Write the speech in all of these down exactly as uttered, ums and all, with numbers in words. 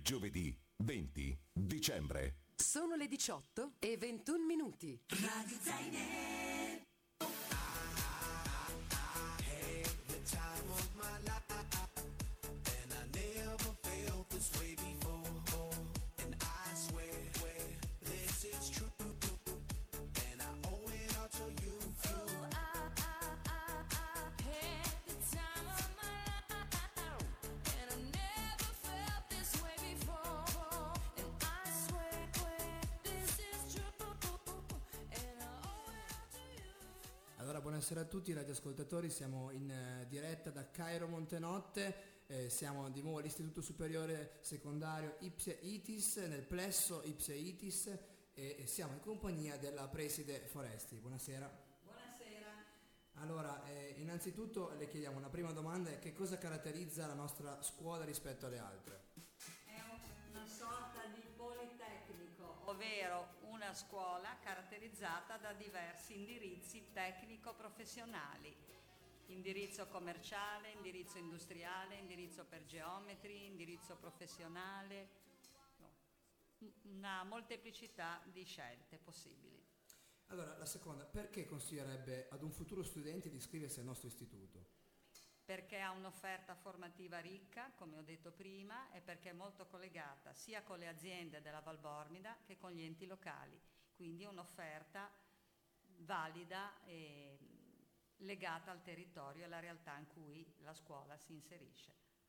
giovedì venti dicembre. Sono le diciotto e ventuno minuti. Radio Zainer. Allora, buonasera a tutti radioascoltatori, siamo in eh, diretta da Cairo Montenotte, eh, siamo di nuovo all'Istituto Superiore Secondario Ipse Itis, nel plesso Ipse Itis, e, e siamo in compagnia della preside Foresti. Buonasera. Buonasera. Allora, eh, innanzitutto le chiediamo una prima domanda: che cosa caratterizza la nostra scuola rispetto alle altre? È una sorta di politecnico, ovvero una scuola caratterizzata da diversi indirizzi tecnico-professionali: indirizzo commerciale, indirizzo industriale, indirizzo per geometri, indirizzo professionale, no, una molteplicità di scelte possibili. Allora, la seconda: perché consiglierebbe ad un futuro studente di iscriversi al nostro istituto? Perché ha un'offerta formativa ricca, come ho detto prima, e perché è molto collegata sia con le aziende della Valbormida che con gli enti locali, quindi un'offerta valida e legata al territorio e alla realtà in cui la scuola si inserisce.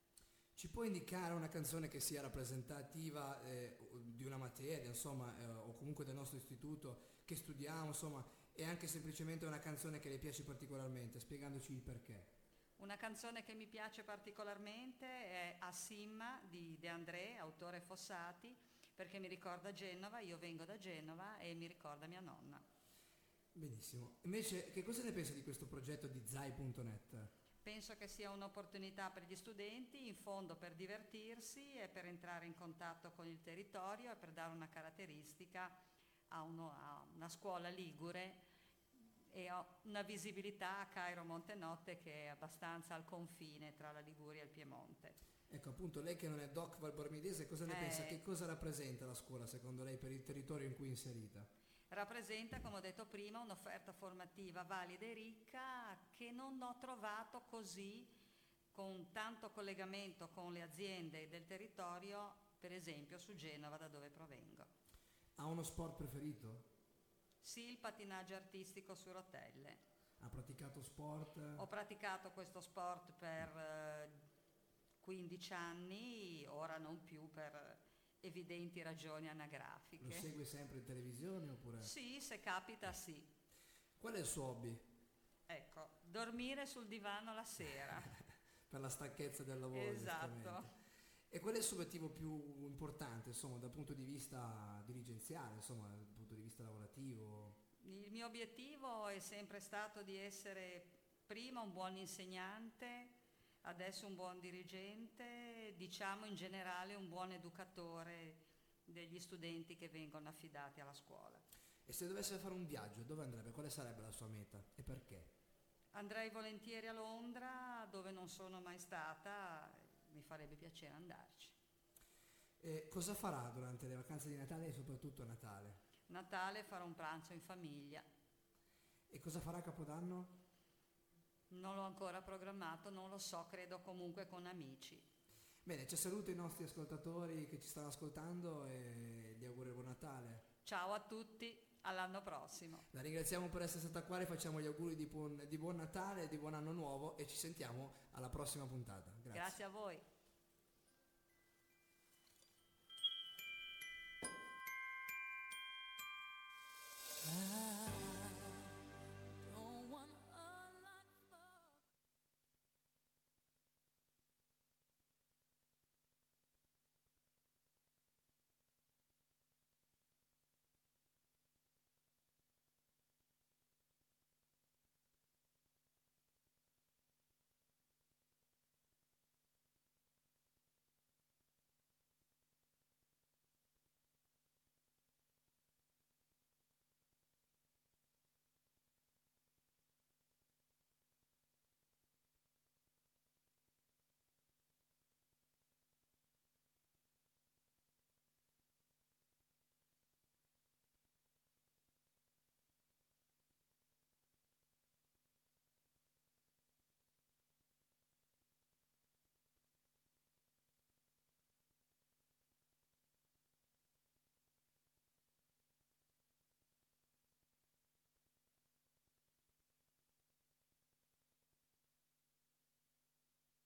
Ci può indicare una canzone che sia rappresentativa eh, di una materia, insomma, eh, o comunque del nostro istituto che studiamo, insomma, e anche semplicemente una canzone che le piace particolarmente, spiegandoci il perché? Una canzone che mi piace particolarmente è Assimma di De André, autore Fossati, perché mi ricorda Genova, io vengo da Genova e mi ricorda mia nonna. Benissimo. Invece, che cosa ne pensa di questo progetto di zai punto net? Penso che sia un'opportunità per gli studenti, in fondo per divertirsi e per entrare in contatto con il territorio e per dare una caratteristica a, uno, a una scuola ligure e ho una visibilità a Cairo Montenotte che è abbastanza al confine tra la Liguria e il Piemonte. Ecco, appunto, lei che non è doc valbormidese, cosa ne Eh, pensa? Che cosa rappresenta la scuola secondo lei per il territorio in cui è inserita? Rappresenta, come ho detto prima, un'offerta formativa valida e ricca che non ho trovato così, con tanto collegamento con le aziende del territorio, per esempio su Genova, da dove provengo. Ha uno sport preferito? Sì, il pattinaggio artistico su rotelle. Ha praticato sport? Ho praticato questo sport per eh, quindici anni, ora non più per evidenti ragioni anagrafiche. Lo segue sempre in televisione oppure? Sì, se capita sì. Qual è il suo hobby? Ecco, dormire sul divano la sera. Per la stanchezza del lavoro, Esatto. giustamente. E qual è il suo obiettivo più importante, insomma, dal punto di vista dirigenziale, insomma, dal punto di vista lavorativo? Il mio obiettivo è sempre stato di essere prima un buon insegnante, adesso un buon dirigente, diciamo in generale un buon educatore degli studenti che vengono affidati alla scuola. E se dovesse fare un viaggio, dove andrebbe? Quale sarebbe la sua meta e perché? Andrei volentieri a Londra, dove non sono mai stata. Mi farebbe piacere andarci. E cosa farà durante le vacanze di Natale e soprattutto a Natale? Natale farò un pranzo in famiglia. E cosa farà a Capodanno? Non l'ho ancora programmato, non lo so, credo comunque con amici. Bene, ci saluto i nostri ascoltatori che ci stanno ascoltando e gli auguro buon Natale. Ciao a tutti, all'anno prossimo. La ringraziamo per essere stata qua, le facciamo gli auguri di buon, di buon Natale, di buon anno nuovo e ci sentiamo alla prossima puntata. Grazie. Grazie a voi.